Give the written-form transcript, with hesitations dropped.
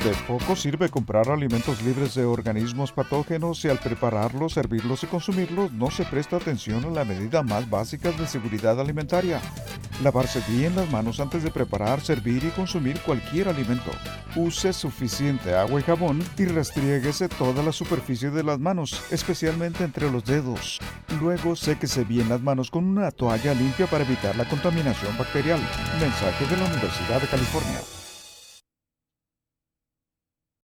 De poco sirve comprar alimentos libres de organismos patógenos si al prepararlos, servirlos y consumirlos no se presta atención a la medida más básica de seguridad alimentaria. Lavarse bien las manos antes de preparar, servir y consumir cualquier alimento. Use suficiente agua y jabón y restriéguese toda la superficie de las manos, especialmente entre los dedos. Luego séquese bien las manos con una toalla limpia para evitar la contaminación bacterial. Mensaje de la Universidad de California.